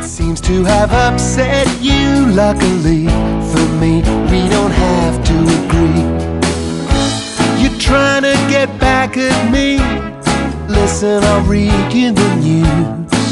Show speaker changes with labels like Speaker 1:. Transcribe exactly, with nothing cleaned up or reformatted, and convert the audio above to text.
Speaker 1: seems to have upset you. Luckily for me, we don't have to agree. You're trying to get back at me. Listen, I'll read you the news.